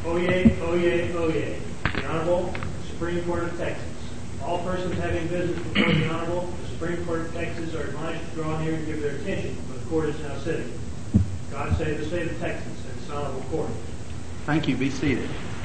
Oyez, oyez, oyez. The Honorable Supreme Court of Texas. All persons having business before the Honorable, the Supreme Court of Texas are admonished to draw near and give their attention, for the Court is now sitting. God save the state of Texas and its Honorable Court. Thank you. Be seated.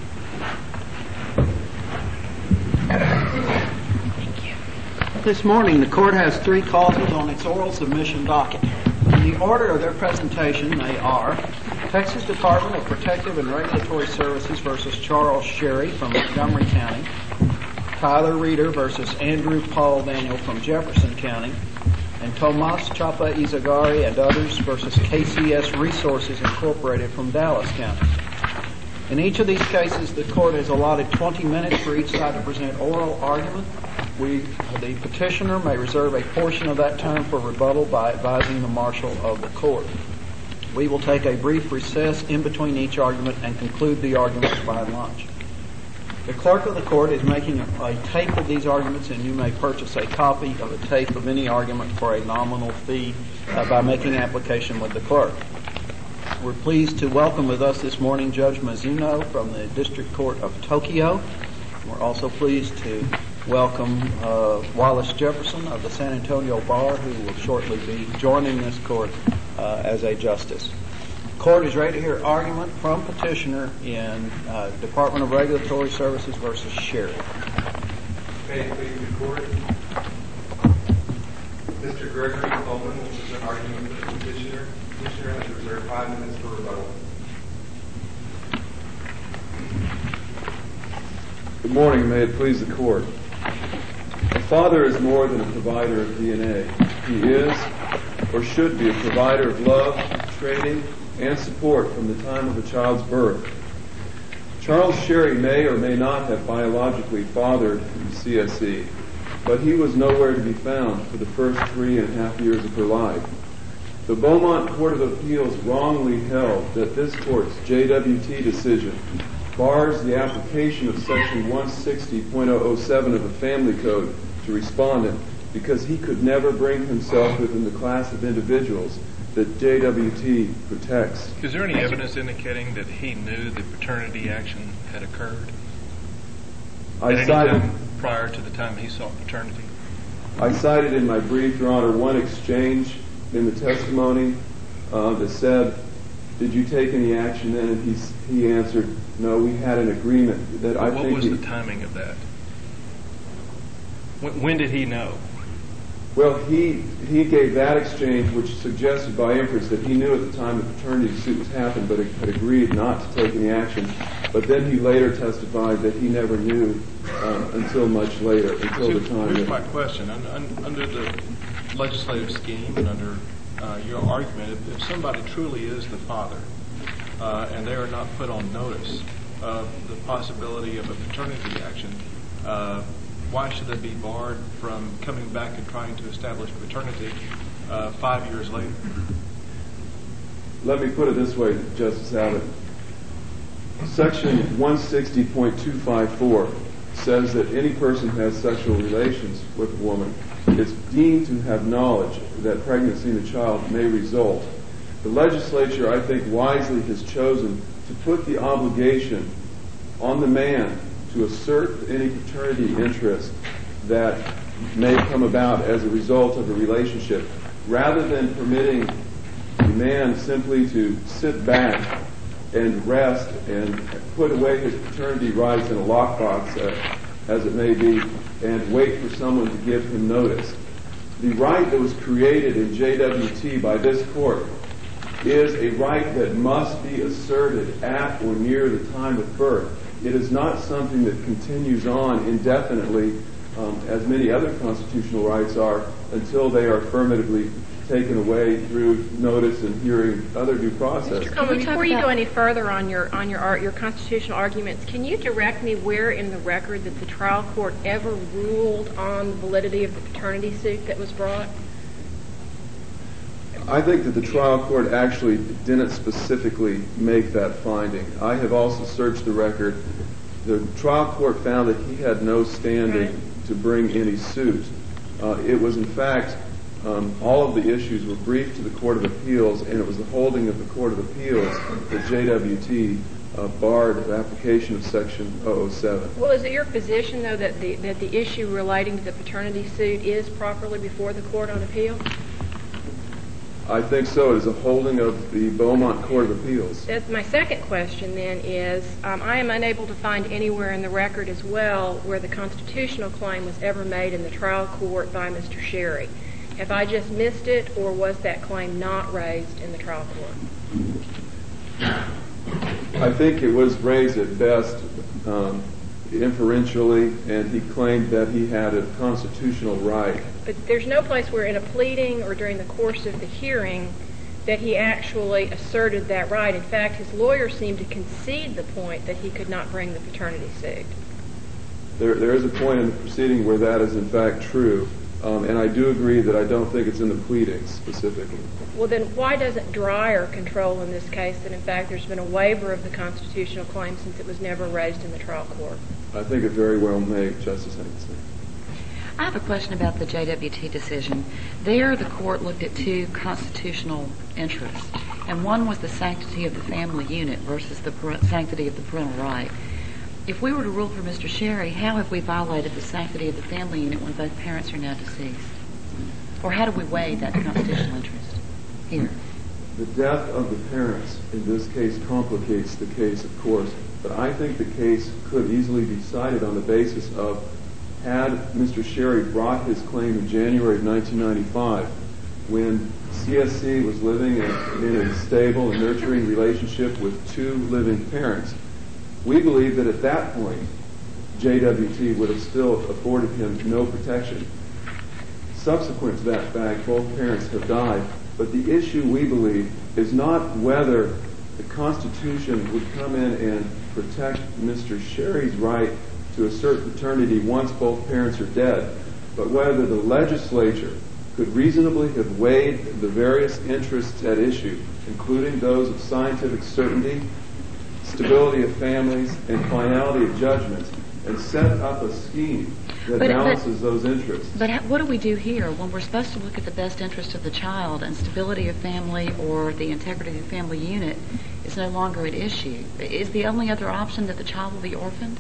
Thank you. This morning, the Court has 3 causes on its oral submission docket. In the order of their presentation, they are Texas Department of Protective and Regulatory Services versus Charles Sherry from Montgomery County, Tyler Reeder versus Andrew Paul Daniel from Jefferson County, and Tomas Chapa Izagari and others versus KCS Resources Incorporated from Dallas County. In each of these cases, the Court has allotted 20 minutes for each side to present oral argument. The petitioner may reserve a portion of that time for rebuttal by advising the Marshal of the Court. We will take a brief recess in between each argument and conclude the arguments by lunch. The Clerk of the Court is making a tape of these arguments, and you may purchase a copy of a tape of any argument for a nominal fee by making application with the Clerk. We're pleased to welcome with us this morning Judge Mizuno from the District Court of Tokyo. We're also pleased to welcome Wallace Jefferson of the San Antonio Bar, who will shortly be joining this Court as a justice. The Court is ready to hear argument from petitioner in Department of Regulatory Services versus Sherry. May it please the Court. Mr. Gregory Coleman will present argument for the petitioner. The petitioner has reserved 5 minutes for rebuttal. Good morning. May it please the Court. A father is more than a provider of DNA. He is, or should be, a provider of love, training, and support from the time of a child's birth. Charles Sherry may or may not have biologically fathered CSE, but he was nowhere to be found for the first 3.5 years of her life. The Beaumont Court of Appeals wrongly held that this Court's JWT decision bars the application of Section 160.007 of the Family Code to respondent because he could never bring himself within the class of individuals that JWT protects. Is there any evidence indicating that he knew the paternity action had occurred at any time prior to the time he sought paternity? I cited in my brief, Your Honor, one exchange in the testimony that said, "Did you take any action then?" And he answered, "No, we had an agreement." That I think. What was the timing of that? When did he know? Well, he gave that exchange, which suggested by inference that he knew at the time the paternity suit was happened, but had agreed not to take any action. But then he later testified that he never knew until much later, until the time. Here's my question: under the legislative scheme and under your argument, if somebody truly is the father and they are not put on notice of the possibility of a paternity action, why should they be barred from coming back and trying to establish paternity 5 years later? Let me put it this way, Justice Abbott. Section 160.254 says that any person who has sexual relations with a woman is deemed to have knowledge that pregnancy in the child may result. The legislature, I think, wisely has chosen to put the obligation on the man to assert any paternity interest that may come about as a result of a relationship, rather than permitting the man simply to sit back and rest and put away his paternity rights in a lockbox, as it may be, and wait for someone to give him notice. The right that was created in JWT by this Court is a right that must be asserted at or near the time of birth. It is not something that continues on indefinitely, as many other constitutional rights are, until they are affirmatively taken away through notice and hearing other due process. Mr. Coleman, before you go any further on your constitutional arguments, can you direct me where in the record that the trial court ever ruled on the validity of the paternity suit that was brought? I think that the trial court actually didn't specifically make that finding. I have also searched the record. The trial court found that he had no standing to bring any suit. It was, in fact, all of the issues were briefed to the Court of Appeals, and it was the holding of the Court of Appeals that JWT barred the application of Section 007. Well, is it your position, though, that the issue relating to the paternity suit is properly before the Court on Appeal? I think so. It is a holding of the Beaumont Court of Appeals. That's my second question, then, is I am unable to find anywhere in the record as well where the constitutional claim was ever made in the trial court by Mr. Sherry. Have I just missed it, or was that claim not raised in the trial court? I think it was raised at best inferentially, and he claimed that he had a constitutional right. But there's no place where in a pleading or during the course of the hearing that he actually asserted that right. In fact, his lawyer seemed to concede the point that he could not bring the paternity suit. There is a point in the proceeding where that is in fact true, and I do agree that I don't think it's in the pleadings specifically. Well, then why doesn't Dreyer control in this case that in fact there's been a waiver of the constitutional claim since it was never raised in the trial court? I think it very well may, Justice Hankinson. I have a question about the JWT decision. There, the court looked at two constitutional interests, and one was the sanctity of the family unit versus the sanctity of the parental right. If we were to rule for Mr. Sherry, how have we violated the sanctity of the family unit when both parents are now deceased? Or how do we weigh that constitutional interest here? The death of the parents in this case complicates the case, of course, but I think the case could easily be decided on the basis of had Mr. Sherry brought his claim in January of 1995 when CSC was living in a stable and nurturing relationship with two living parents. We believe that at that point, JWT would have still afforded him no protection. Subsequent to that fact, both parents have died, but the issue, we believe, is not whether the Constitution would come in and protect Mr. Sherry's right to assert paternity once both parents are dead, but whether the legislature could reasonably have weighed the various interests at issue, including those of scientific certainty, stability of families, and finality of judgments, and set up a scheme that balances those interests. But what do we do here when we're supposed to look at the best interest of the child and stability of family or the integrity of the family unit is no longer at issue? Is the only other option that the child will be orphaned?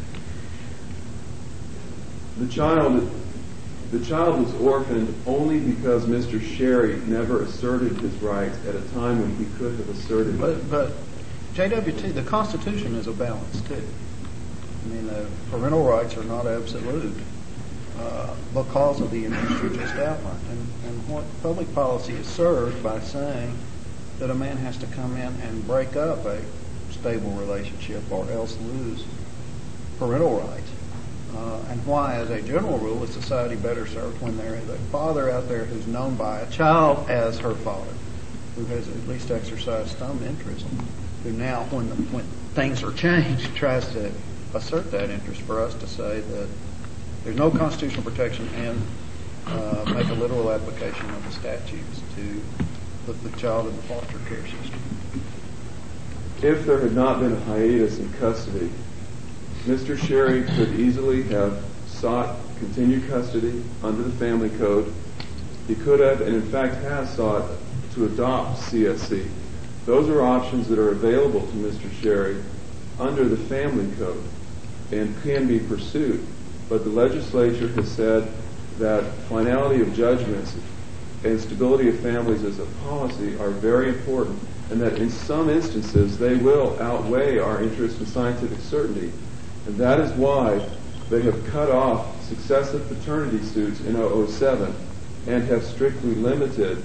The child was orphaned only because Mr. Sherry never asserted his rights at a time when he could have asserted it. But JWT, the Constitution is a balance too. I mean, parental rights are not absolute because of the interest you just outlined. And what public policy is served by saying that a man has to come in and break up a stable relationship or else lose parental rights. And why, as a general rule, is society better served when there is a father out there who's known by a child as her father, who has at least exercised some interest, who now, when things are changed, tries to assert that interest for us to say that there's no constitutional protection and make a literal application of the statutes to put the child in the foster care system. If there had not been a hiatus in custody, Mr. Sherry could easily have sought continued custody under the family code. He could have, and in fact has sought, to adopt CSC. Those are options that are available to Mr. Sherry under the family code and can be pursued. But the legislature has said that finality of judgments and stability of families as a policy are very important, and that in some instances they will outweigh our interest in scientific certainty. And that is why they have cut off successive paternity suits in 007 and have strictly limited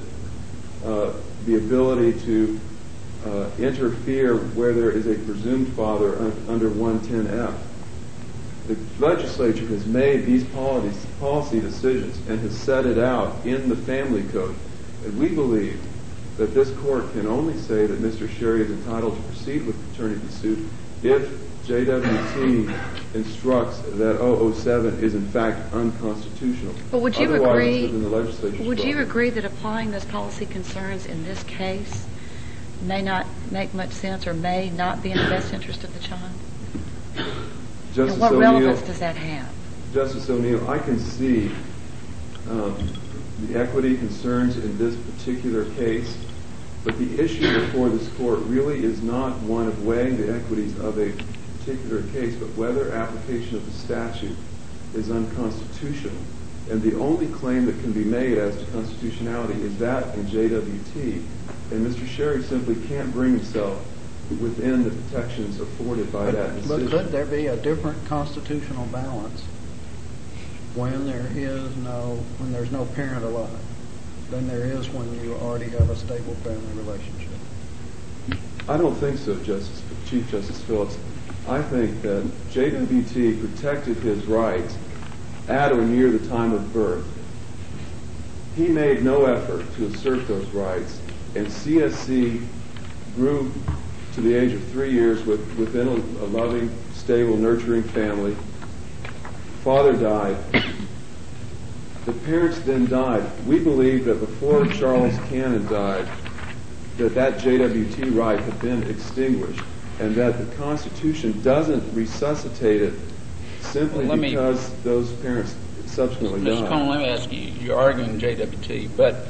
the ability to interfere where there is a presumed father under 110F. The legislature has made these policy decisions and has set it out in the family code. And we believe that this court can only say that Mr. Sherry is entitled to proceed with paternity suit if JWT instructs that 007 is in fact unconstitutional. But would you Otherwise, agree? it's within the legislature's Would you province. agree that applying those policy concerns in this case may not make much sense or may not be in the best interest of the child? Justice And what O'Neill, relevance does that have? Justice O'Neill, I can see the equity concerns in this particular case, But the issue before this court really is not one of weighing the equities of a particular case, but whether application of the statute is unconstitutional. And the only claim that can be made as to constitutionality is that in JWT. And Mr. Sherry simply can't bring himself within the protections afforded by that decision. But could there be a different constitutional balance when there's no parent alive than there is when you already have a stable family relationship? I don't think so, Chief Justice Phillips. I think that JWT protected his rights at or near the time of birth. He made no effort to assert those rights, and CSC grew to the age of 3 years within a loving, stable, nurturing family. Father died. The parents then died. We believe that before Charles Cannon died, that JWT right had been extinguished, and that the Constitution doesn't resuscitate it simply because those parents subsequently died. Mr. Cohn, let me ask you, you're arguing JWT, but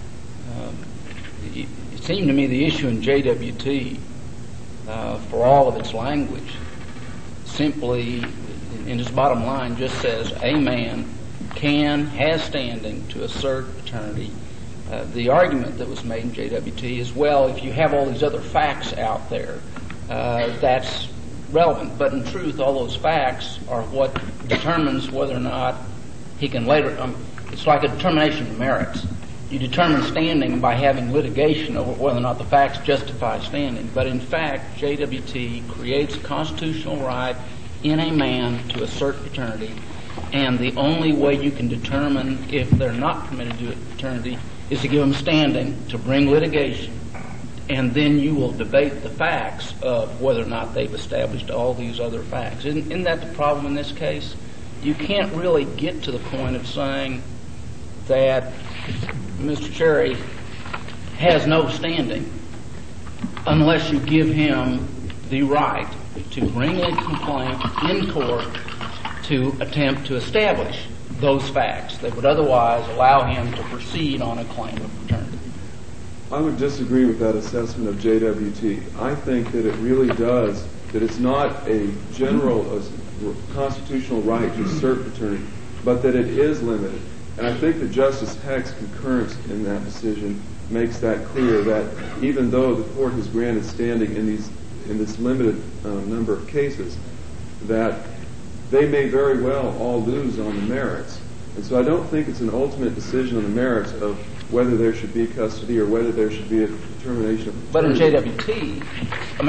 it seemed to me the issue in JWT, for all of its language, simply, in its bottom line, just says a man has standing to assert paternity. The argument that was made in JWT is, well, if you have all these other facts out there, that's relevant. But in truth, all those facts are what determines whether or not he can later... it's like a determination of merits. You determine standing by having litigation over whether or not the facts justify standing. But in fact, JWT creates a constitutional right in a man to assert paternity, and the only way you can determine if they're not permitted to do paternity is to give them standing to bring litigation, and then you will debate the facts of whether or not they've established all these other facts. Isn't that the problem in this case? You can't really get to the point of saying that Mr. Cherry has no standing unless you give him the right to bring a complaint in court to attempt to establish those facts that would otherwise allow him to proceed on a claim of paternity. I would disagree with that assessment of JWT. I think that it really does, that it's not a general constitutional right to assert paternity, but that it is limited. And I think that Justice Heck's concurrence in that decision makes that clear, that even though the court has granted standing in this limited number of cases, that they may very well all lose on the merits. And so I don't think it's an ultimate decision on the merits of whether there should be custody or whether there should be a determination of paternity. But in JWT, I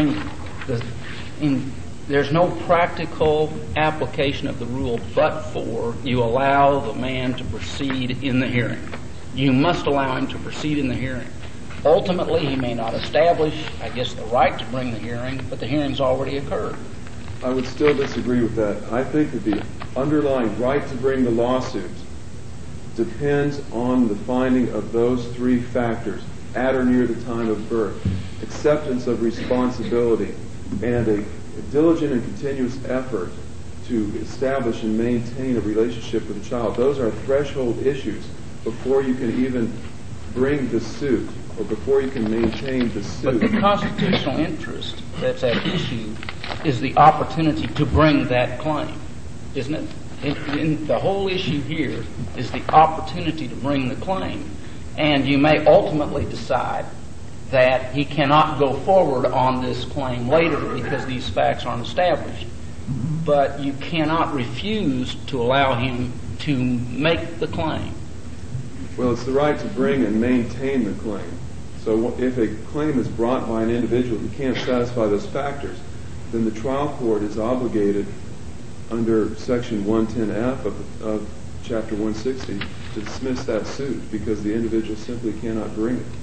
mean, there's no practical application of the rule but for you allow the man to proceed in the hearing. You must allow him to proceed in the hearing. Ultimately, he may not establish, I guess, the right to bring the hearing, but the hearing's already occurred. I would still disagree with that. I think that the underlying right to bring the lawsuit depends on the finding of those three factors at or near the time of birth: acceptance of responsibility and a diligent and continuous effort to establish and maintain a relationship with a child. Those are threshold issues before you can even bring the suit or before you can maintain the suit. But the constitutional interest that's at issue is the opportunity to bring that claim, isn't it? The whole issue here is the opportunity to bring the claim. And you may ultimately decide that he cannot go forward on this claim later because these facts aren't established. But you cannot refuse to allow him to make the claim. Well, it's the right to bring and maintain the claim. So if a claim is brought by an individual who can't satisfy those factors, then the trial court is obligated under Section 110F of Chapter 160 to dismiss that suit because the individual simply cannot bring it.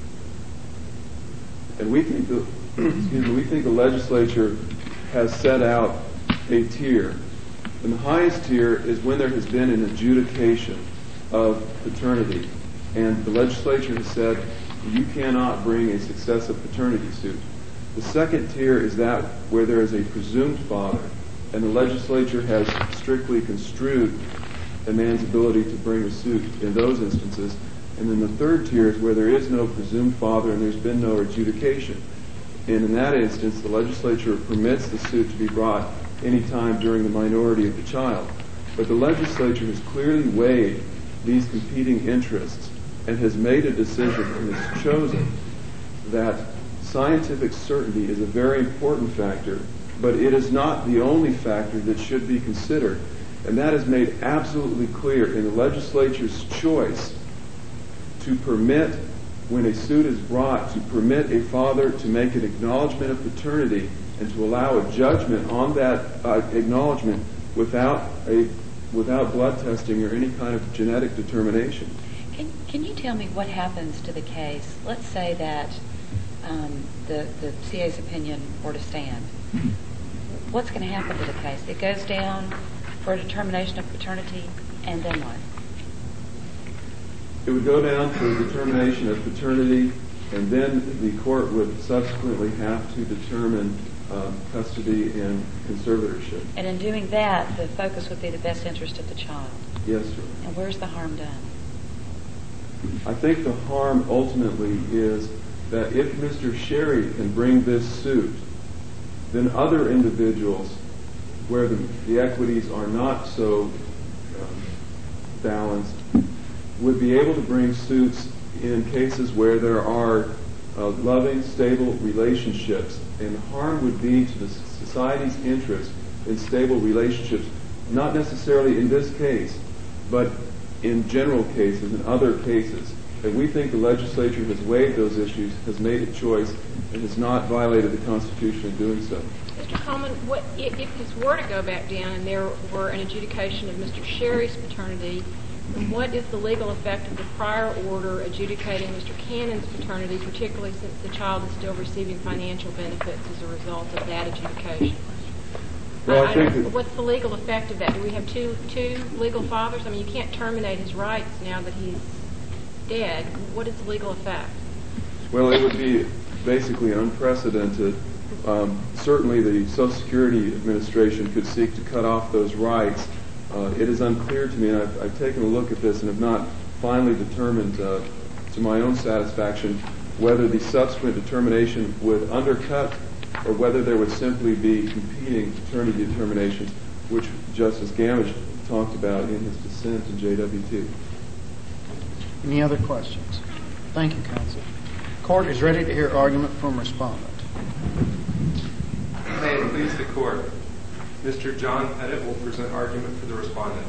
And we think the legislature has set out a tier. And the highest tier is when there has been an adjudication of paternity. And the legislature has said you cannot bring a successive paternity suit. The second tier is that where there is a presumed father, and the legislature has strictly construed a man's ability to bring a suit in those instances. And then the third tier is where there is no presumed father and there's been no adjudication. And in that instance, the legislature permits the suit to be brought any time during the minority of the child. But the legislature has clearly weighed these competing interests and has made a decision and has chosen that scientific certainty is a very important factor, but it is not the only factor that should be considered. And that is made absolutely clear in the legislature's choice to permit, when a suit is brought, to permit a father to make an acknowledgement of paternity and to allow a judgment on that acknowledgement without blood testing or any kind of genetic determination. Can you tell me what happens to the case? Let's say that the CA's opinion were to stand. What's going to happen to the case? It goes down for a determination of paternity, and then what? It would go down for a determination of paternity, and then the court would subsequently have to determine custody and conservatorship. And in doing that, the focus would be the best interest of the child. Yes, sir. And where's the harm done? I think the harm ultimately is that if Mr. Sherry can bring this suit, then other individuals where the equities are not so balanced would be able to bring suits in cases where there are loving, stable relationships, and harm would be to the society's interest in stable relationships, not necessarily in this case, but in general cases and other cases. And we think the legislature has weighed those issues, has made a choice, and has not violated the Constitution in doing so. Mr. Coleman, if this were to go back down and there were an adjudication of Mr. Sherry's paternity, what is the legal effect of the prior order adjudicating Mr. Cannon's paternity, particularly since the child is still receiving financial benefits as a result of that adjudication? Well, I think what's the legal effect of that? Do we have two legal fathers? I mean, you can't terminate his rights now that he's dead. What is the legal effect? Well, it would be basically unprecedented. Certainly the Social Security Administration could seek to cut off those rights. It is unclear to me, and I've taken a look at this and have not finally determined to my own satisfaction whether the subsequent determination would undercut or whether there would simply be competing paternity determinations, which Justice Gamage talked about in his dissent in JWT. Any other questions? Thank you, counsel. Court is ready to hear argument from respondent. May it please the court. Mr. John Pettit will present argument for the respondent.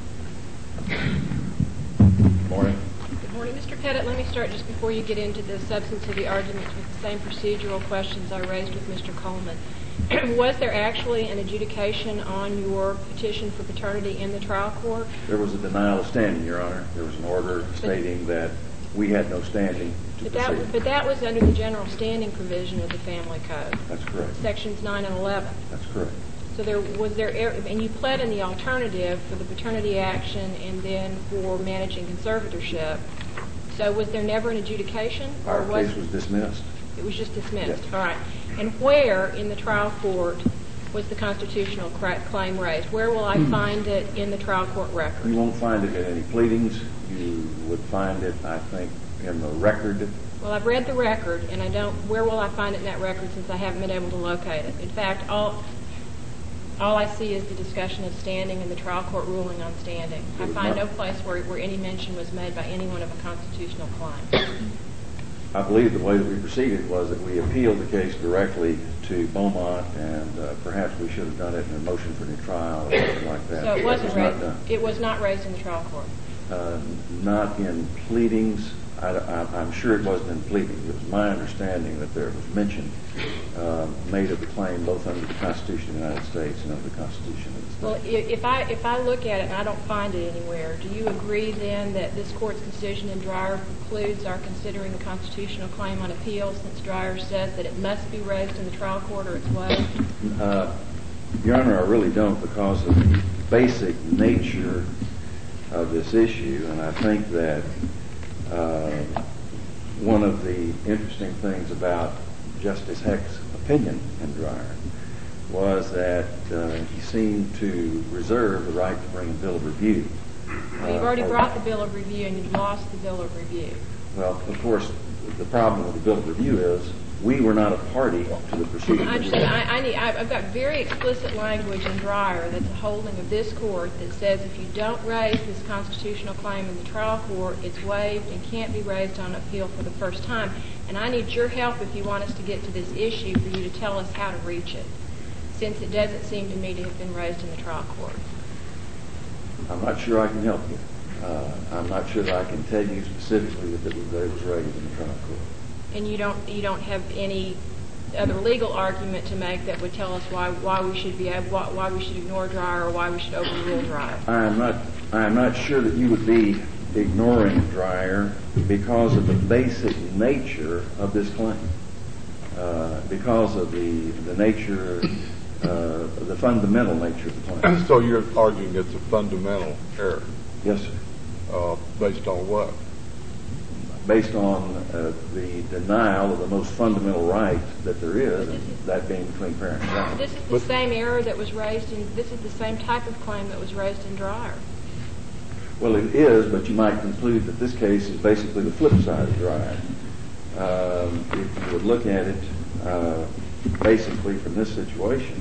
Good morning. Good morning, Mr. Pettit. Let me start just before you get into the substance of the arguments with the same procedural questions I raised with Mr. Coleman. Was there actually an adjudication on your petition for paternity in the trial court? There was a denial of standing, Your Honor. There was an order stating that we had no standing to proceed. But that was under the general standing provision of the Family Code. That's correct. Sections 9 and 11. That's correct. So and you pled in the alternative for the paternity action and then for managing conservatorship. So was there never an adjudication? Our case was dismissed. It was just dismissed. Yes. All right. And where in the trial court was the constitutional claim raised? Where will I find it in the trial court record? You won't find it in any pleadings. You would find it, I think, in the record. Well, I've read the record, and where will I find it in that record since I haven't been able to locate it? In fact, all I see is the discussion of standing and the trial court ruling on standing. I find no place where any mention was made by anyone of a constitutional claim. I believe the way that we proceeded was that we appealed the case directly to Beaumont, and perhaps we should have done it in a motion for new trial or something like that. So it wasn't not raised. done. It was not raised in the trial court. Not in pleadings. I'm sure it wasn't in pleadings. It was my understanding that there was mention made of the claim both under the Constitution of the United States and under the Constitution of the state. Well, if I look at it and I don't find it anywhere, do you agree then that this court's decision in Dreyer precludes our considering the constitutional claim on appeal since Dreyer says that it must be raised in the trial court or it's waived? Your Honor, I really don't, because of the basic nature of this issue, and I think that one of the interesting things about Justice Heck's opinion in Dreyer was that he seemed to reserve the right to bring a bill of review Well, you've already brought the bill of review and you've lost the bill of review. Well, of course, the problem with the bill of review is we were not a party to the proceeding. I understand. I've got very explicit language in Dreyer that's a holding of this court that says if you don't raise this constitutional claim in the trial court, it's waived and can't be raised on appeal for the first time. And I need your help if you want us to get to this issue for you to tell us how to reach it, since it doesn't seem to me to have been raised in the trial court. I'm not sure I can help you. I'm not sure that I can tell you specifically that it was raised in the trial court. And you don't have any other legal argument to make that would tell us why we should ignore Dreyer or why we should overrule Dreyer. I am not sure that you would be ignoring Dreyer because of the basic nature of this claim, because of the nature, the fundamental nature of the claim. So you're arguing it's a fundamental error? Yes, sir. Based on what? Based on the denial of the most fundamental right that there is, and that being between parent and child. This is the same error that was raised this is the same type of claim that was raised in Dreyer. Well, it is, but you might conclude that this case is basically the flip side of Dreyer. If you would look at it basically from this situation,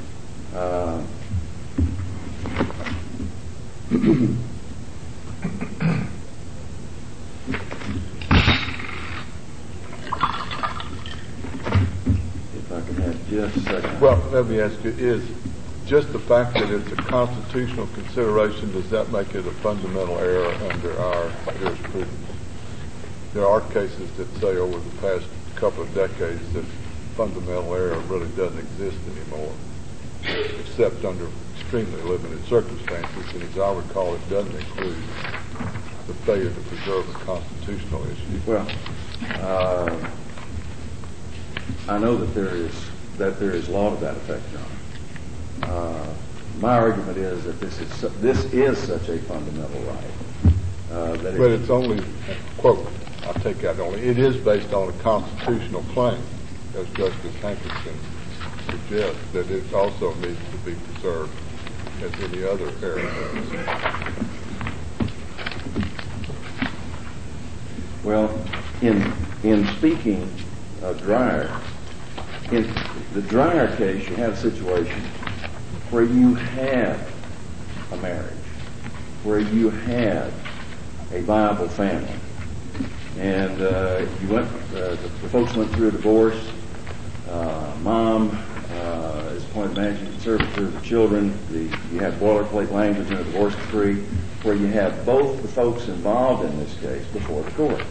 if I can have just a second. Well, let me ask you, is just the fact that it's a constitutional consideration, does that make it a fundamental error under our jurisprudence? There are cases that say over the past couple of decades that fundamental error really doesn't exist anymore, except under extremely limited circumstances, and as I recall, it doesn't include the failure to preserve a constitutional issue. Well, I know that there is law to that effect, John. My argument is that this is such a fundamental right. But it's only, quote, I'll take that only, it is based on a constitutional claim, as Justice Hankinson suggests, that it also needs to be preserved as any other error. Well, in speaking of Dreyer, in the Dreyer case, you have a situation where you have a marriage, where you have a viable family, and the folks went through a divorce. Mom is appointed managing conservator of the children. You have boilerplate language in a divorce decree where you have both the folks involved in this case before the court.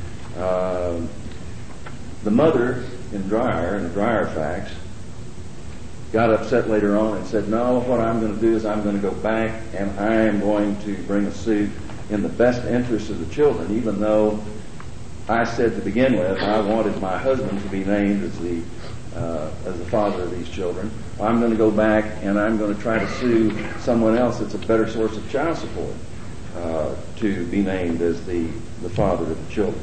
The mother in Dreyer, in the Dreyer facts, got upset later on and said, no, what I'm going to do is I'm going to go back and I am going to bring a suit in the best interest of the children, even though I said to begin with I wanted my husband to be named as the father of these children. I'm going to go back and I'm going to try to sue someone else that's a better source of child support to be named as the father of the children.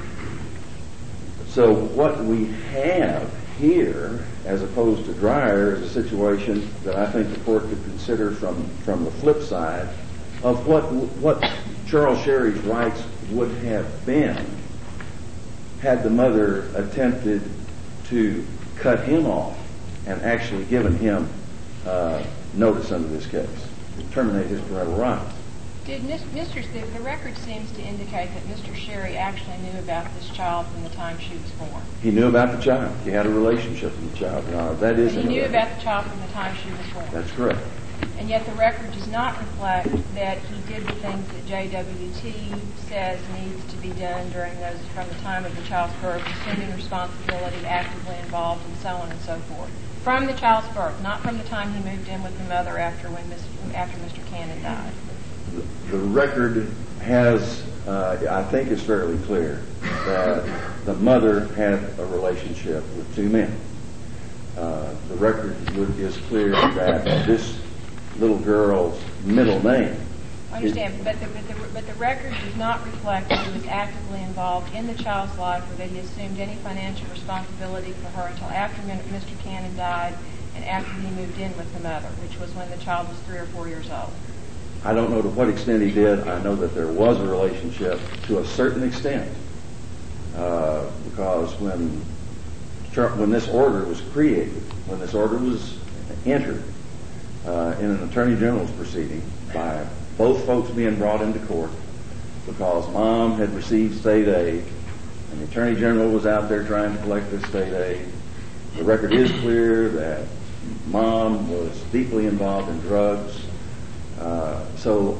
So what we have here, as opposed to Dreyer, is a situation that I think the court could consider from the flip side of what Charles Sherry's rights would have been had the mother attempted to cut him off and actually given him notice under this case, terminate his parental rights. The record seems to indicate that Mr. Sherry actually knew about this child from the time she was born. He knew about the child. He had a relationship with the child. That is. He knew about the child from the time she was born. That's correct. And yet the record does not reflect that he did the things that JWT says needs to be done from the time of the child's birth, assuming responsibility, actively involved, and so on and so forth. From the child's birth, not from the time he moved in with the mother after Mr. Cannon died. The record has, I think it's fairly clear, that the mother had a relationship with two men. The record is clear that this little girl's middle name. I understand, but the record does not reflect that he was actively involved in the child's life or that he assumed any financial responsibility for her until after Mr. Cannon died and after he moved in with the mother, which was when the child was 3 or 4 years old. I don't know to what extent he did. I know that there was a relationship to a certain extent, because when this order was created, when this order was entered in an attorney general's proceeding by both folks being brought into court because mom had received state aid and the attorney general was out there trying to collect this state aid, the record is clear that mom was deeply involved in drugs. So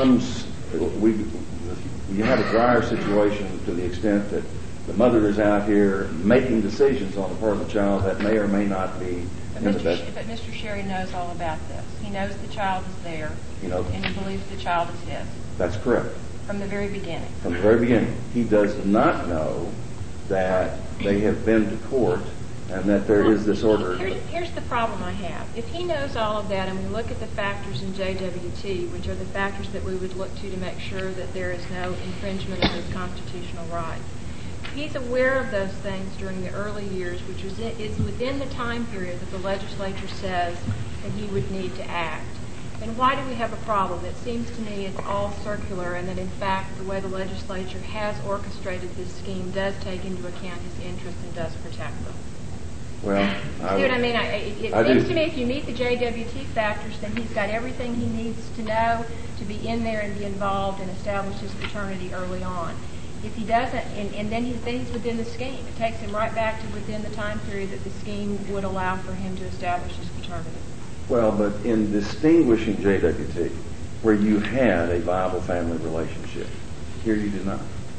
you have a dire situation to the extent that the mother is out here making decisions on the part of the child that may or may not be in the best. But Mr. Sherry knows all about this. He knows the child is there, and he believes the child is his. That's correct. From the very beginning. From the very beginning. He does not know that they have been to court and that there is this order. Here's the problem I have. If he knows all of that, and we look at the factors in JWT, which are the factors that we would look to make sure that there is no infringement of his constitutional rights, he's aware of those things during the early years, which is within the time period that the legislature says that he would need to act. And why do we have a problem? It seems to me it's all circular, and that in fact the way the legislature has orchestrated this scheme does take into account his interests and does protect them. Well, See what I mean? It seems to me if you meet the JWT factors, then he's got everything he needs to know to be in there and be involved and establish his paternity early on. If he doesn't, and then he's within the scheme. It takes him right back to within the time period that the scheme would allow for him to establish his paternity. Well, but in distinguishing JWT, where you had a viable family relationship, here you do not.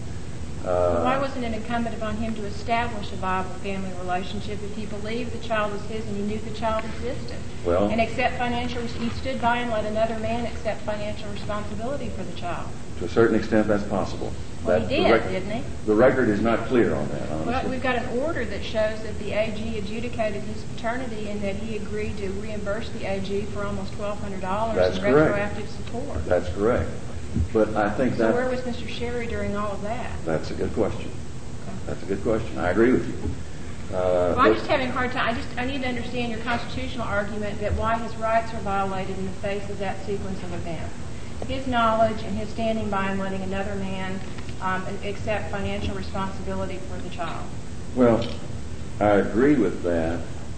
Why wasn't it incumbent upon him to establish a viable family relationship if he believed the child was his and he knew the child existed? Well, and he stood by and let another man accept financial responsibility for the child. To a certain extent, that's possible. Well, he did, didn't he? The record is not clear on that, honestly. Well, we've got an order that shows that the AG adjudicated his paternity and that he agreed to reimburse the AG for almost $1,200 in retroactive support. That's correct. But I think So where was Mr. Sherry during all of that? That's a good question. Okay. That's a good question. I agree with you. Well, I'm just having a hard time. I need to understand your constitutional argument that why his rights are violated in the face of that sequence of events. His knowledge and his standing by and letting another man accept financial responsibility for the child. Well, I agree with that.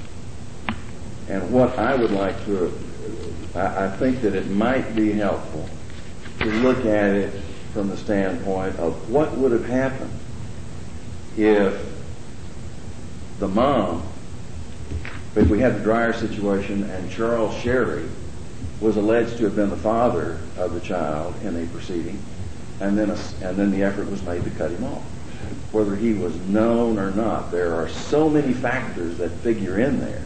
And what I would like to, I think that it might be helpful to look at it from the standpoint of what would have happened if the mom, if we had the Dreyer situation and Charles Sherry was alleged to have been the father of the child in a proceeding, and then the effort was made to cut him off. Whether he was known or not, there are so many factors that figure in there.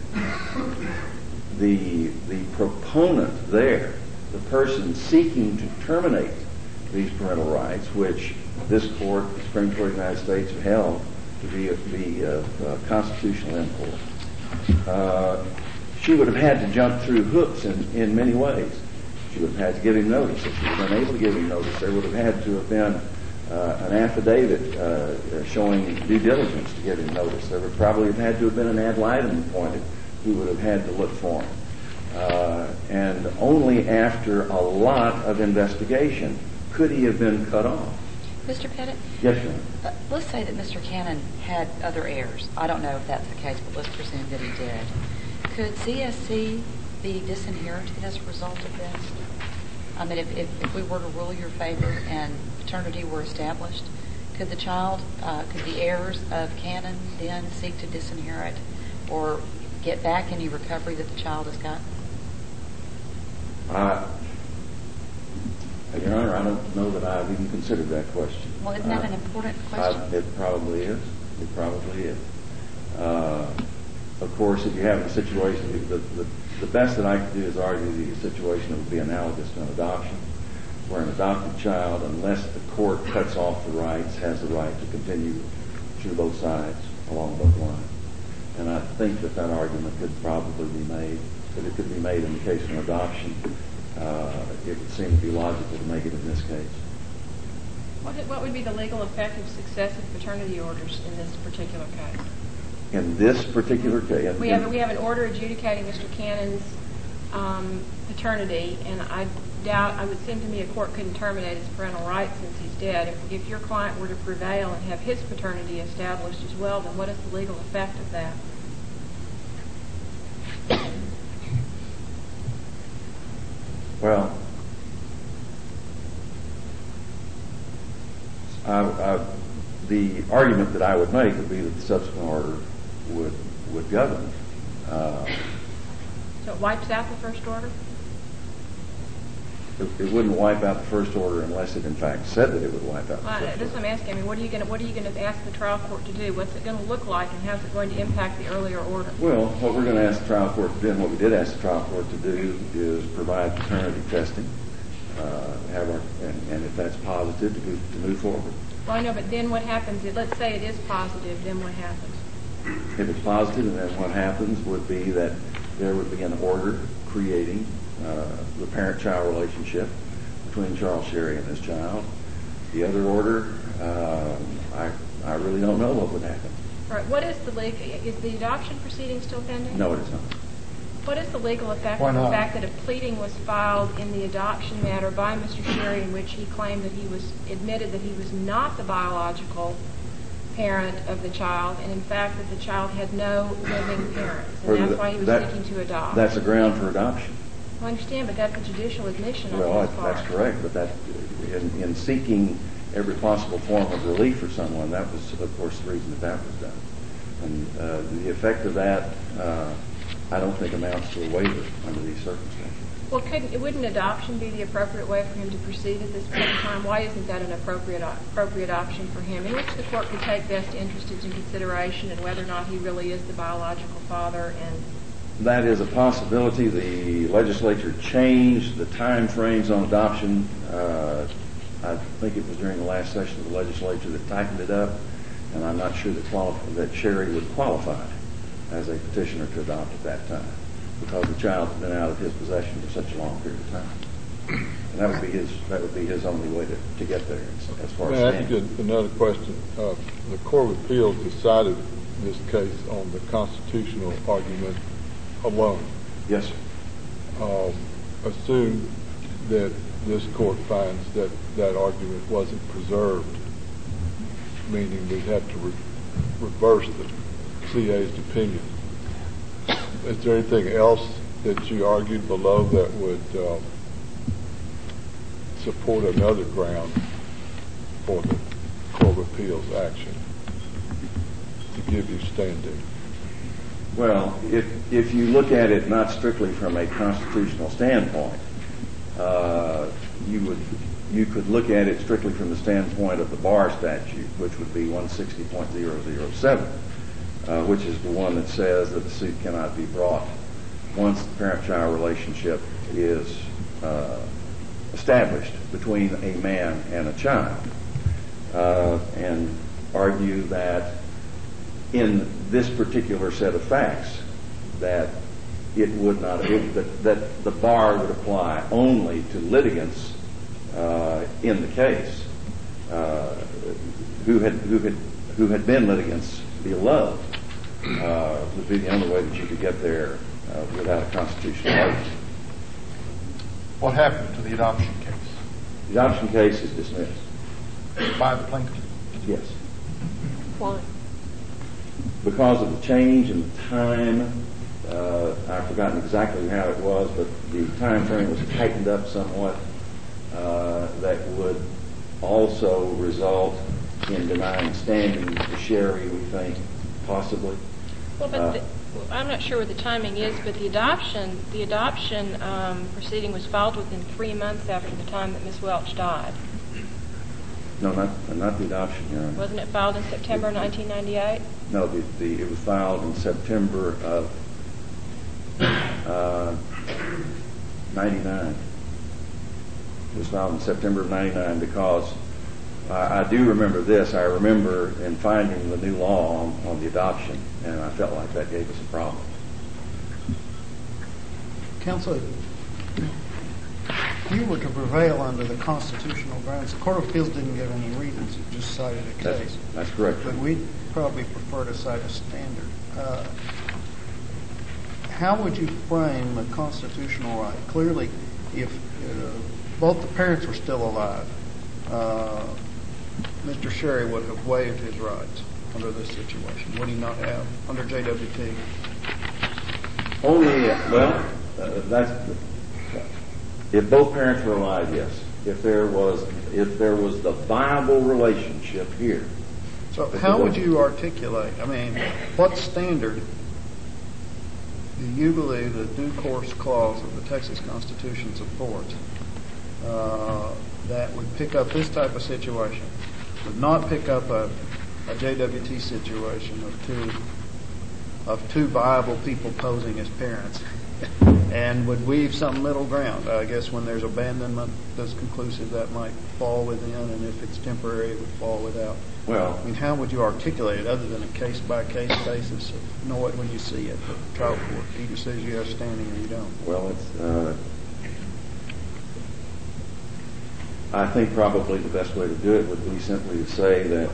The proponent there, the person seeking to terminate these parental rights, which this court, the Supreme Court of the United States, have held to be of constitutional import, she would have had to jump through hoops in many ways. She would have had to give him notice. If she was unable to give him notice, there would have had to have been an affidavit showing due diligence to give him notice. There would probably have had to have been an ad litem appointed who would have had to look for him. And only after a lot of investigation could he have been cut off. Mr. Pettit? Yes, ma'am. Let's say that Mr. Cannon had other heirs. I don't know if that's the case, but let's presume that he did. Could CSC be disinherited as a result of this? I mean, if we were to rule your favor and paternity were established, could the heirs of Cannon then seek to disinherit or get back any recovery that the child has gotten? Your Honor, I don't know that I've even considered that question. Well, isn't that an important question? It probably is. It probably is. Of course, if you have a situation, the best that I can do is argue the situation that would be analogous to an adoption, where an adopted child, unless the court cuts off the rights, has the right to continue through both sides along both lines. And I think that argument could probably be made, that it could be made in the case of an adoption. It would seem to be logical to make it in this case. What would be the legal effect of successive paternity orders in this particular case? In this particular case? We have an order adjudicating Mr. Cannon's paternity, and I would seem to me a court couldn't terminate his parental rights since he's dead. If your client were to prevail and have his paternity established as well, then what is the legal effect of that? Well, the argument that I would make would be that the subsequent order would govern. So it wipes out the first order? It wouldn't wipe out the first order unless it in fact said that it would wipe out the first order. That's what I'm asking. I mean, what are you going to ask the trial court to do? What's it going to look like, and how's it going to impact the earlier order? Well, what we're going to ask the trial court to do, and what we did ask the trial court to do, is provide paternity testing, and if that's positive, to move forward. Well, I know, but then what happens? Let's say it is positive, then what happens? If it's positive, then what happens would be that there would be an order creating the parent-child relationship between Charles Sherry and his child. The other order, I really don't know what would happen. All right. What is the adoption proceeding still pending? No, it is not. What is the legal effect of the fact that a pleading was filed in the adoption matter by Mr. Sherry in which he claimed that he was admitted that he was not the biological parent of the child, and in fact that the child had no living parents, and that's why he was seeking to adopt? That's a ground for adoption. Well, I understand, but that's a judicial admission on Well, his part. that's correct, but that in seeking every possible form of relief for someone, that was, of course, the reason that was done. And the effect of that, I don't think amounts to a waiver under these circumstances. Well, wouldn't adoption be the appropriate way for him to proceed at this point in time? Why isn't that an appropriate option for him, in which the court could take best interest into consideration and whether or not he really is the biological father? And that is a possibility. The legislature changed the time frames on adoption. I think it was during the last session of the legislature that tightened it up, and I'm not sure that Sherry would qualify as a petitioner to adopt at that time, because the child had been out of his possession for such a long period of time. And that would be his only way to get there as far as May I ask you another question? The Court of Appeals decided this case on the constitutional argument alone. Yes, sir. Assume that this court finds that that argument wasn't preserved, meaning we'd have to reverse the CA's opinion. Is there anything else that you argued below that would support another ground for the Court of Appeals action to give you standing? Well, if you look at it not strictly from a constitutional standpoint, you could look at it strictly from the standpoint of the bar statute, which would be 160.007, which is the one that says that the suit cannot be brought once the parent-child relationship is established between a man and a child, and argue that in this particular set of facts that it would not, that the bar would apply only to litigants in the case who had been litigants below, would be the only way that you could get there without a constitutional argument. What happened to the adoption case? The adoption case is dismissed. By the plaintiff? Yes. Why? Because of the change in the time, I've forgotten exactly how it was, but the time frame was tightened up somewhat. That would also result in denying standing to Sherry, we think, possibly. Well, but I'm not sure what the timing is, but the adoption proceeding was filed within 3 months after the time that Ms. Welch died. No, not the adoption, Your Honor. Wasn't it filed in September 1998? No, it was filed in September of 99. It was filed in September of 99 because I do remember this. I remember in finding the new law on the adoption, and I felt like that gave us a problem. Counsel, if you were to prevail under the constitutional grounds, the Court of Appeals didn't give any reasons, it just cited a case. That's correct. But we'd probably prefer to cite a standard. how would you frame a constitutional right? Clearly, if both the parents were still alive, Mr. Sherry would have waived his rights under this situation. Would he not have under JWT? Only, that's, if both parents were alive, yes. If there was the viable relationship here. So how would you articulate, what standard do you believe the due course clause of the Texas Constitution supports that would pick up this type of situation, would not pick up a JWT situation of two viable people posing as parents, and would weave some middle ground? I guess when there's abandonment that's conclusive, that might fall within, and if it's temporary, it would fall without. Well, how would you articulate it other than a case-by-case basis? Know it when you see it. The trial court either says you have standing or you don't. Well, I think probably the best way to do it would be simply to say that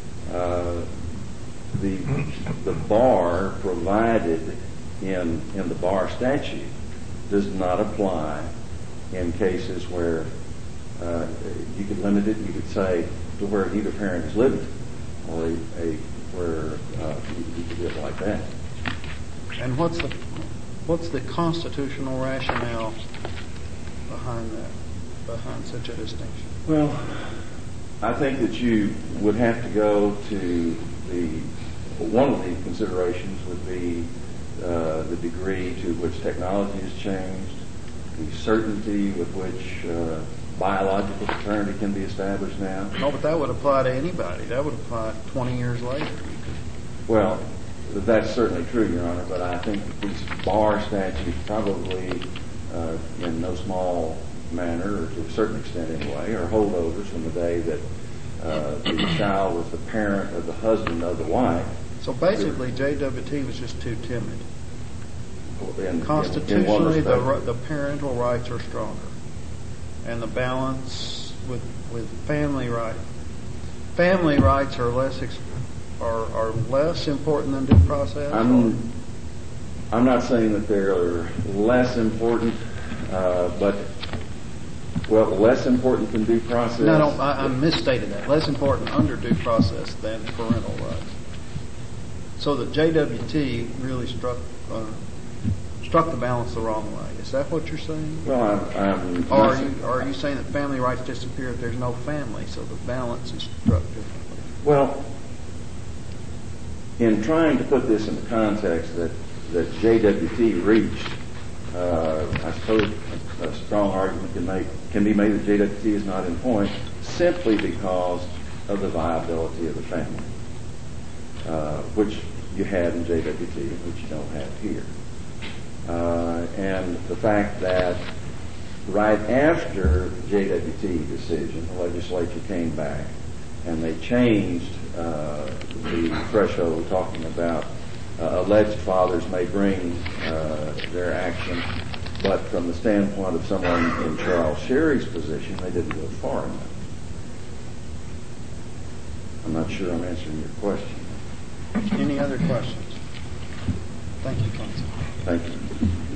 the bar provided in the bar statute does not apply in cases where you could limit it. You could say to where either parent is living, or where you could do it like that. And what's the constitutional rationale behind that, behind such a distinction? Well, I think that you would have to go to one of the considerations would be the degree to which technology has changed, the certainty with which biological paternity can be established now. No, but that would apply to anybody. That would apply 20 years later. Well, that's certainly true, Your Honor, but I think that these bar statutes probably, in no small manner, or to a certain extent anyway, are holdovers from the day that the child was the parent of the husband of the wife. So basically, JWT was just too timid. Constitutionally, the parental rights are stronger, and the balance with family rights. Family rights are less important than due process. I'm not saying that they're less important, but less important than due process. No, I misstated that. Less important under due process than parental rights. So the JWT really struck the balance the wrong way. Is that what you're saying? Well, or are you saying that family rights disappear if there's no family, so the balance is struck differently? Well, in trying to put this in the context that JWT reached, I suppose a strong argument can be made that JWT is not in point simply because of the viability of the family, which you had in JWT, which you don't have here. And the fact that right after the JWT decision, the legislature came back and they changed the threshold, talking about alleged fathers may bring their action, but from the standpoint of someone in Charles Sherry's position, they didn't go far enough. I'm not sure I'm answering your question. Any other questions? Thank you, counsel. Thank you.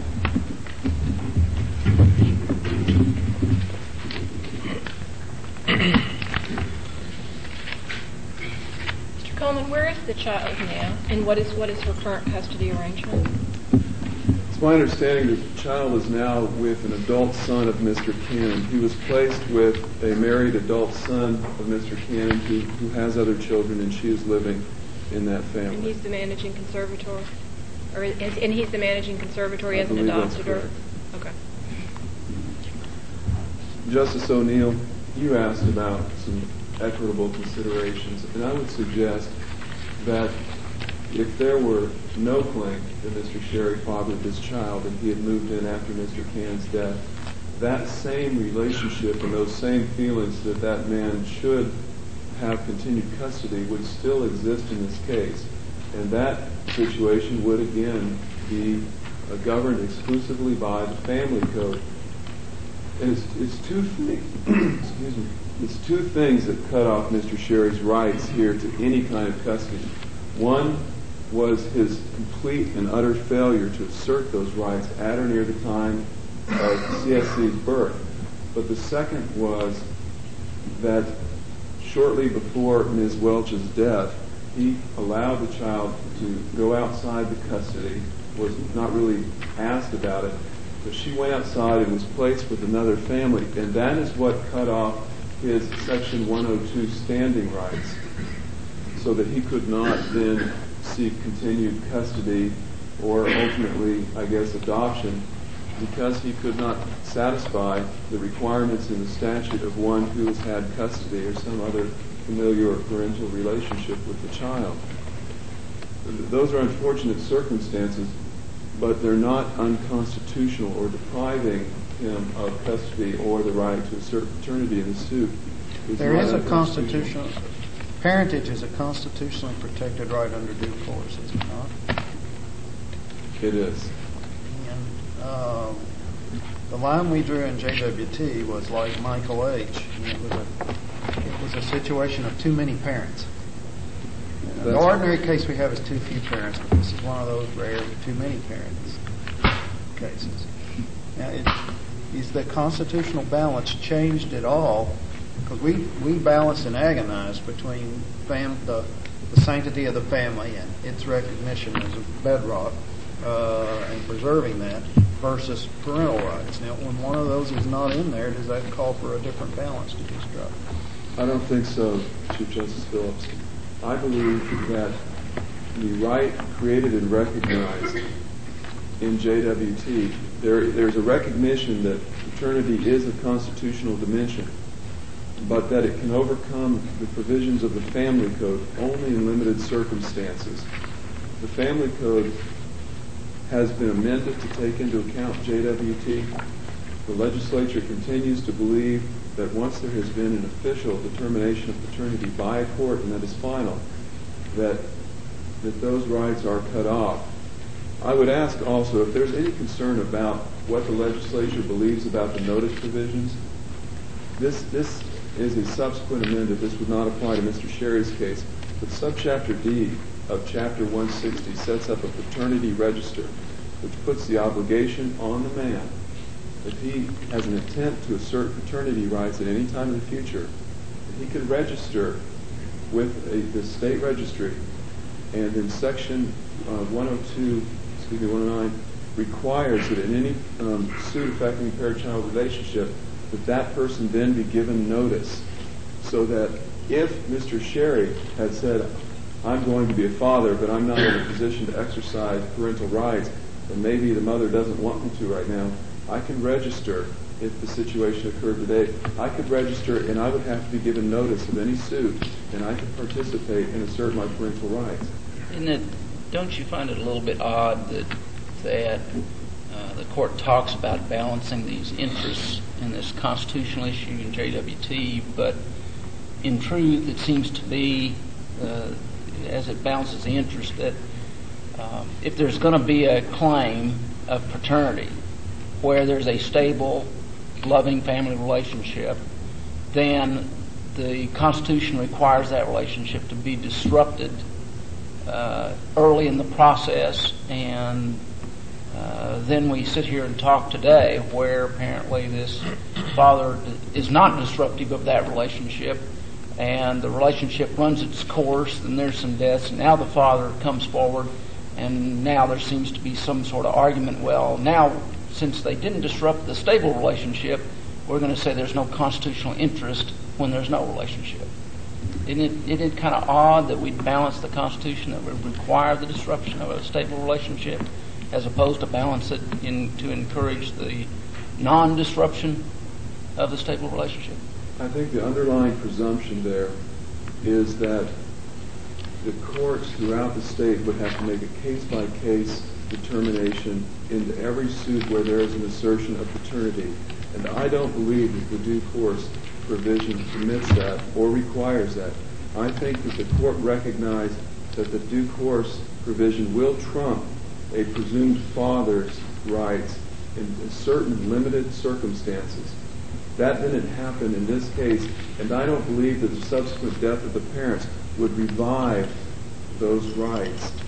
Mr. Coleman, where is the child now, and what is her current custody arrangement? It's my understanding that the child is now with an adult son of Mr. Cannon. He was placed with a married adult son of Mr. Cannon who has other children, and she is living in that family. And he's the managing conservator? And he's the managing conservator, he hasn't adopted her? Okay. Justice O'Neill, you asked about some equitable considerations, and I would suggest that if there were no claim that Mr. Sherry fathered this child and he had moved in after Mr. Cannon's death, that same relationship and those same feelings that man should have continued custody would still exist in this case. And that situation would again be governed exclusively by the family code. And it's two things. Excuse me. It's two things that cut off Mr. Sherry's rights here to any kind of custody. One was his complete and utter failure to assert those rights at or near the time of CSC's birth. But the second was that shortly before Ms. Welch's death, he allowed the child to go outside the custody, was not really asked about it, but she went outside and was placed with another family, and that is what cut off his Section 102 standing rights, so that he could not then seek continued custody or ultimately, I guess, adoption, because he could not satisfy the requirements in the statute of one who has had custody or some other familiar or parental relationship with the child. Those are unfortunate circumstances, but they're not unconstitutional or depriving him of custody or the right to assert paternity in the suit. There is a constitutional... Parentage is a constitutionally protected right under due course, is it not? It is. And the line we drew in JWT was like Michael H. It was a situation of too many parents. The ordinary case we have is too few parents, but this is one of those rare too many parents cases. Now, is the constitutional balance changed at all? Because we balance and agonize between the sanctity of the family and its recognition as a bedrock and preserving that versus parental rights. Now, when one of those is not in there, does that call for a different balance to be struck? I don't think so, Chief Justice Phillips. I believe that the right created and recognized in JWT, there's a recognition that paternity is a constitutional dimension, but that it can overcome the provisions of the Family Code only in limited circumstances. The Family Code has been amended to take into account JWT. The legislature continues to believe that once there has been an official determination of paternity by a court, and that is final, that those rights are cut off. I would ask also if there's any concern about what the legislature believes about the notice provisions. This is a subsequent amendment. This would not apply to Mr. Sherry's case, but subchapter D of Chapter 160 sets up a paternity register, which puts the obligation on the man if he has an intent to assert paternity rights at any time in the future, that he could register with the state registry. And in Section 109 requires that in any suit affecting parent-child relationship, that person then be given notice, so that if Mr. Sherry had said, I'm going to be a father, but I'm not in a position to exercise parental rights, and maybe the mother doesn't want me to right now, I can register. If the situation occurred today, I could register, and I would have to be given notice of any suit, and I could participate and assert my parental rights. Don't you find it a little bit odd that the court talks about balancing these interests in this constitutional issue in JWT, but in truth it seems to be, as it balances the interest, that if there's going to be a claim of paternity where there's a stable, loving family relationship, then the Constitution requires that relationship to be disrupted early in the process, and then we sit here and talk today where apparently this father is not disruptive of that relationship, and the relationship runs its course, and there's some deaths, and now the father comes forward, and now there seems to be some sort of argument, well, now since they didn't disrupt the stable relationship, we're going to say there's no constitutional interest when there's no relationship. Isn't it kind of odd that we balance the Constitution that would require the disruption of a stable relationship as opposed to balance it to encourage the non-disruption of the stable relationship? I think the underlying presumption there is that the courts throughout the state would have to make a case-by-case determination into every suit where there is an assertion of paternity. And I don't believe that the due course provision permits that or requires that. I think that the court recognized that the due course provision will trump a presumed father's rights in certain limited circumstances. That didn't happen in this case, and I don't believe that the subsequent death of the parents would revive those rights.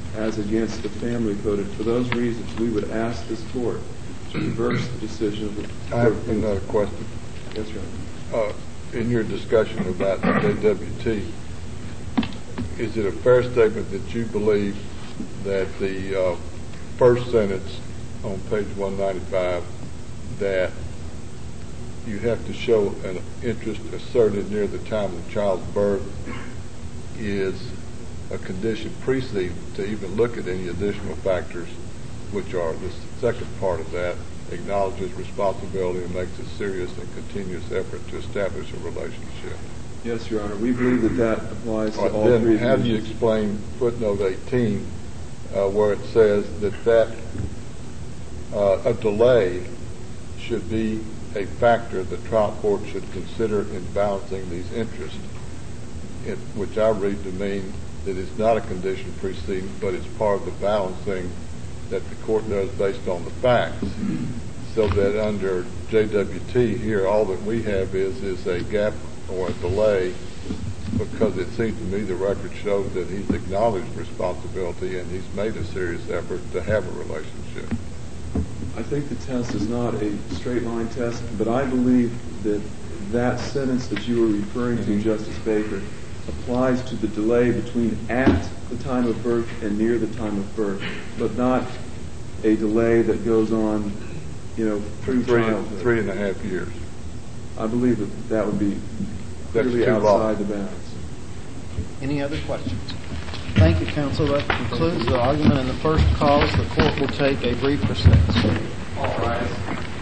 as against the family code. And for those reasons, we would ask this court to reverse the decision of the court. I have another question. Yes, Your Honor. In your discussion about JWT, is it a fair statement that you believe that the first sentence on page 195, that you have to show an interest asserted near the time of the child's birth, is a condition preceding to even look at any additional factors, which are the second part of that, acknowledges responsibility and makes a serious and continuous effort to establish a relationship? Yes, Your Honor. We believe that that applies to all then three. How do you explain footnote 18, where it says that a delay should be a factor the trial court should consider in balancing these interests, which I read to mean that it's not a condition preceding, but it's part of the balancing that the court does based on the facts, so that under JWT here, all that we have is a gap or a delay, because it seems to me the record shows that he's acknowledged responsibility and he's made a serious effort to have a relationship. I think the test is not a straight line test, but I believe that that sentence that you were referring to, Justice Baker, applies to the delay between at the time of birth and near the time of birth, but not a delay that goes on, through childhood. 3.5 years. I believe that would be clearly outside the bounds. Any other questions? Thank you, counsel. That concludes the argument in the first cause. The court will take a brief recess. All rise.